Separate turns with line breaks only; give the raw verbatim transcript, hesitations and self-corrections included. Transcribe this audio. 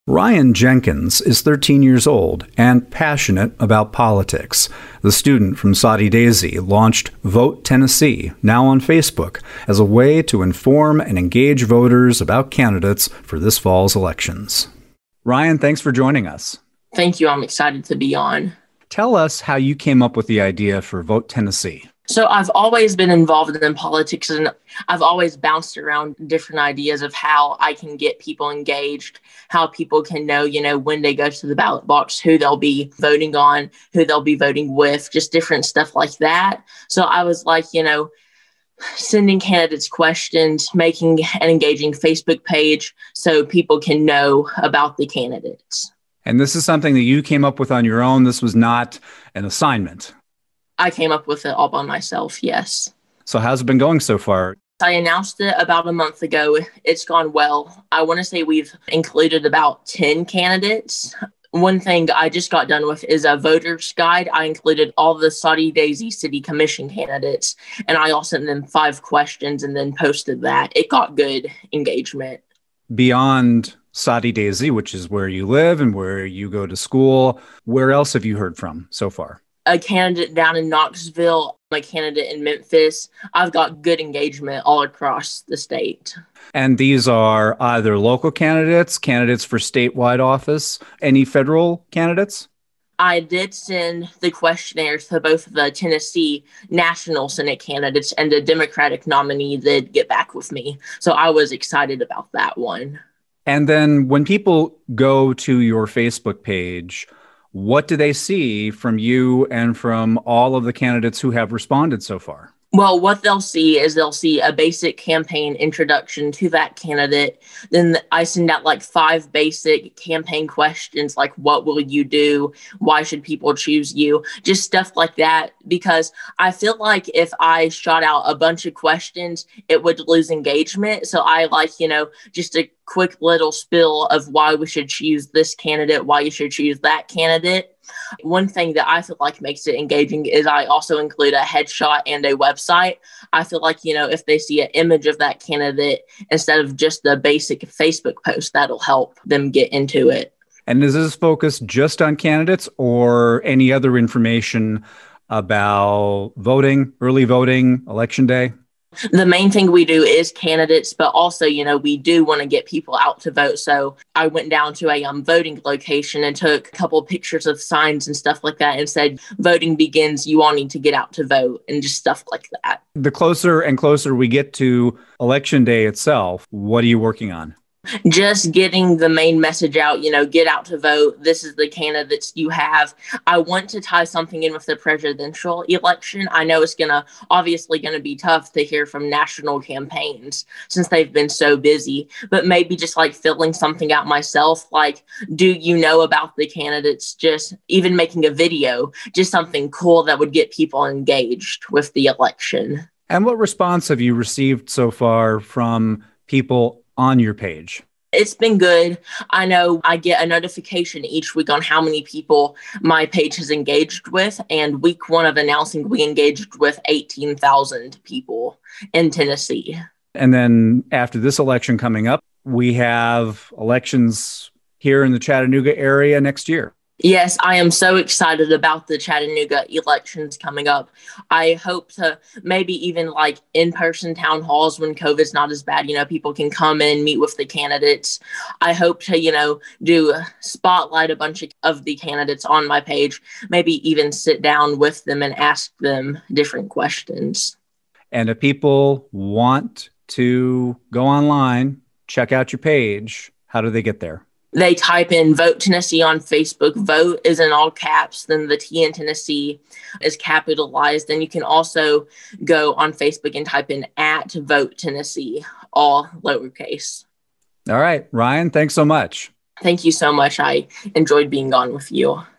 Ryan Jenkins is thirteen years old and passionate about politics. The student from Soddy Daisy launched Vote Tennessee, now on Facebook, as a way to inform and engage voters about candidates for this fall's elections. Ryan, thanks for joining us.
Thank you. I'm excited to be on.
Tell us how you came up with the idea for Vote Tennessee.
So I've always been involved in politics, and I've always bounced around different ideas of how I can get people engaged, how people can know, you know, when they go to the ballot box, who they'll be voting on, who they'll be voting with, just different stuff like that. So I was like, you know, sending candidates questions, making an engaging Facebook page so people can know about the candidates.
And this is something that you came up with on your own. This was not an assignment.
I came up with it all by myself, yes.
So how's it been going so far?
I announced it about a month ago. It's gone well. I want to say we've included about ten candidates. One thing I just got done with is a voter's guide. I included all the Soddy Daisy City Commission candidates, and I also sent them five questions and then posted that. It got good engagement.
Beyond Soddy Daisy, which is where you live and where you go to school, where else have you heard from so far?
A candidate down in Knoxville, a candidate in Memphis. I've got good engagement all across the state.
And these are either local candidates, candidates for statewide office, any federal candidates?
I did send the questionnaires to both the Tennessee National Senate candidates, and the Democratic nominee did get back with me. So I was excited about that one.
And then when people go to your Facebook page, what do they see from you and from all of the candidates who have responded so far?
Well, what they'll see is they'll see a basic campaign introduction to that candidate. Then I send out like five basic campaign questions, like what will you do? Why should people choose you? Just stuff like that, because I feel like if I shot out a bunch of questions, it would lose engagement. So I like, you know, just a quick little spill of why we should choose this candidate, why you should choose that candidate. One thing that I feel like makes it engaging is I also include a headshot and a website. I feel like, you know, if they see an image of that candidate instead of just the basic Facebook post, that'll help them get into it.
And is this focused just on candidates or any other information about voting, early voting, election day?
The main thing we do is candidates, but also, you know, we do want to get people out to vote. So I went down to a um, voting location and took a couple of pictures of signs and stuff like that and said, voting begins, you all need to get out to vote, and just stuff like that.
The closer and closer we get to election day itself, what are you working on?
Just getting the main message out, you know, get out to vote. This is the candidates you have. I want to tie something in with the presidential election. I know it's going to obviously going to be tough to hear from national campaigns since they've been so busy, but maybe just like filling something out myself. Like, do you know about the candidates? Just even making a video, just something cool that would get people engaged with the election.
And what response have you received so far from people on your page?
It's been good. I know I get a notification each week on how many people my page has engaged with. And week one of announcing, we engaged with eighteen thousand people in Tennessee.
And then after this election coming up, we have elections here in the Chattanooga area next year.
Yes, I am so excited about the Chattanooga elections coming up. I hope to maybe even like in-person town halls when COVID's not as bad, you know, people can come in, meet with the candidates. I hope to, you know, do spotlight a bunch of, of the candidates on my page, maybe even sit down with them and ask them different questions.
And if people want to go online, check out your page, how do they get there?
They type in Vote Tennessee on Facebook. Vote is in all caps. Then the T in Tennessee is capitalized. And you can also go on Facebook and type in at Vote Tennessee, all lowercase.
All right, Ryan, thanks so much.
Thank you so much. I enjoyed being on with you.